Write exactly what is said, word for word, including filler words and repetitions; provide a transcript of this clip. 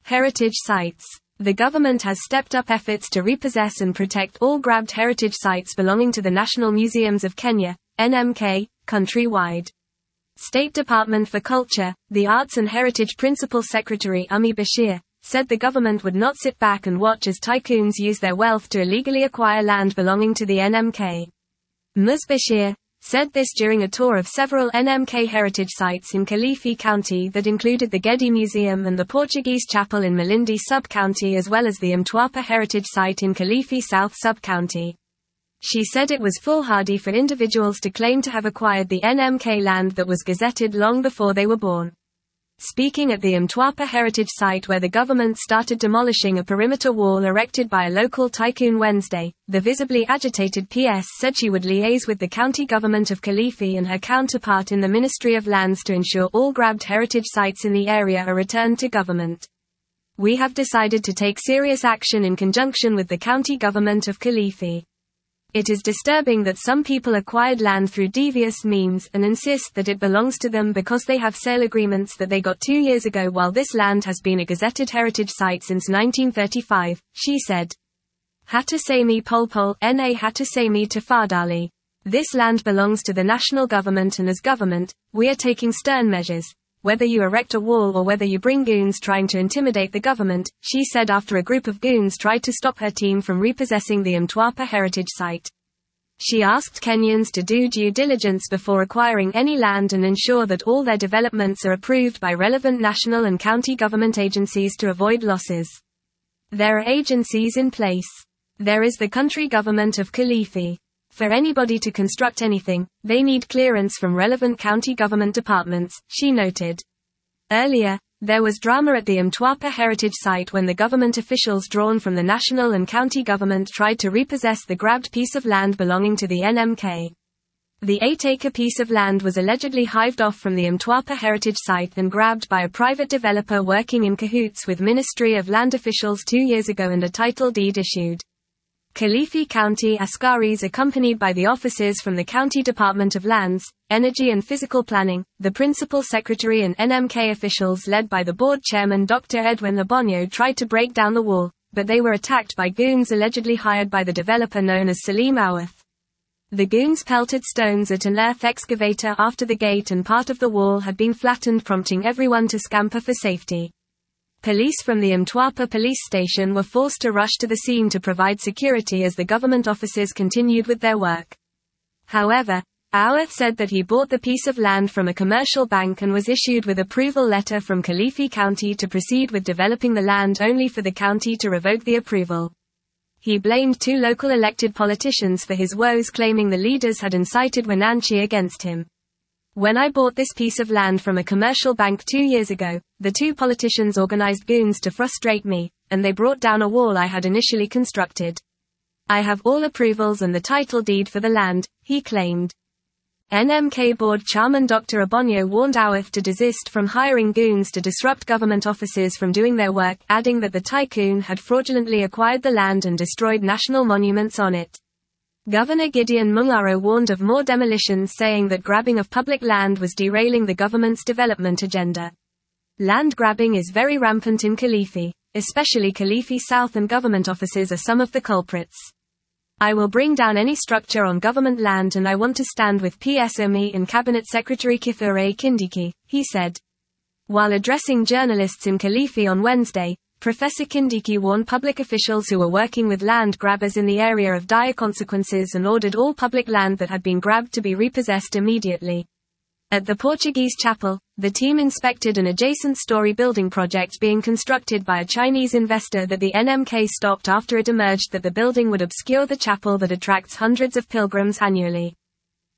Heritage sites. The government has stepped up efforts to repossess and protect all grabbed heritage sites belonging to the National Museums of Kenya, N M K, countrywide. State Department for Culture, the Arts and Heritage Principal Secretary Umi Bashir, said the government would not sit back and watch as tycoons use their wealth to illegally acquire land belonging to the N M K. Ms. Bashir said this during a tour of several N M K heritage sites in Kilifi County that included the Getty Museum and the Portuguese Chapel in Malindi Sub-County, as well as the Mtwapa Heritage Site in Kilifi South Sub-County. She said it was foolhardy for individuals to claim to have acquired the N M K land that was gazetted long before they were born. Speaking at the Mtwapa Heritage Site, where the government started demolishing a perimeter wall erected by a local tycoon Wednesday, the visibly agitated P S said she would liaise with the county government of Kilifi and her counterpart in the Ministry of Lands to ensure all grabbed heritage sites in the area are returned to government. We have decided to take serious action in conjunction with the county government of Kilifi. It is disturbing that some people acquired land through devious means and insist that it belongs to them because they have sale agreements that they got two years ago, while this land has been a gazetted heritage site since nineteen thirty-five, she said. Hatusemi Polpol, N A Hatusemi Tafadali. This land belongs to the national government, and as government, we are taking stern measures, whether you erect a wall or whether you bring goons trying to intimidate the government, she said after a group of goons tried to stop her team from repossessing the Mtwapa heritage site. She asked Kenyans to do due diligence before acquiring any land and ensure that all their developments are approved by relevant national and county government agencies to avoid losses. There are agencies in place. There is the country government of Kilifi. For anybody to construct anything, they need clearance from relevant county government departments, she noted. Earlier, there was drama at the Mtwapa heritage site when the government officials drawn from the national and county government tried to repossess the grabbed piece of land belonging to the N M K. The eight-acre piece of land was allegedly hived off from the Mtwapa heritage site and grabbed by a private developer working in cahoots with Ministry of Land officials two years ago and a title deed issued. Kilifi County askaris accompanied by the officers from the County Department of Lands, Energy and Physical Planning, the Principal Secretary and N M K officials led by the board chairman Doctor Edwin Labonyo tried to break down the wall, but they were attacked by goons allegedly hired by the developer known as Salim Awath. The goons pelted stones at an earth excavator after the gate and part of the wall had been flattened, prompting everyone to scamper for safety. Police from the Mtwapa police station were forced to rush to the scene to provide security as the government officers continued with their work. However, Awath said that he bought the piece of land from a commercial bank and was issued with approval letter from Kilifi County to proceed with developing the land, only for the county to revoke the approval. He blamed two local elected politicians for his woes, claiming the leaders had incited Wananchi against him. When I bought this piece of land from a commercial bank two years ago, the two politicians organized goons to frustrate me, and they brought down a wall I had initially constructed. I have all approvals and the title deed for the land, he claimed. N M K board chairman Doctor Abonyo warned Awath to desist from hiring goons to disrupt government officers from doing their work, adding that the tycoon had fraudulently acquired the land and destroyed national monuments on it. Governor Gideon Mungaro warned of more demolitions, saying that grabbing of public land was derailing the government's development agenda. Land grabbing is very rampant in Kilifi, especially Kilifi South, and government offices are some of the culprits. I will bring down any structure on government land, and I want to stand with P S M E and Cabinet Secretary Kithure Kindiki, he said. While addressing journalists in Kilifi on Wednesday, Professor Kindiki warned public officials who were working with land grabbers in the area of dire consequences and ordered all public land that had been grabbed to be repossessed immediately. At the Portuguese Chapel, the team inspected an adjacent story building project being constructed by a Chinese investor that the N M K stopped after it emerged that the building would obscure the chapel that attracts hundreds of pilgrims annually.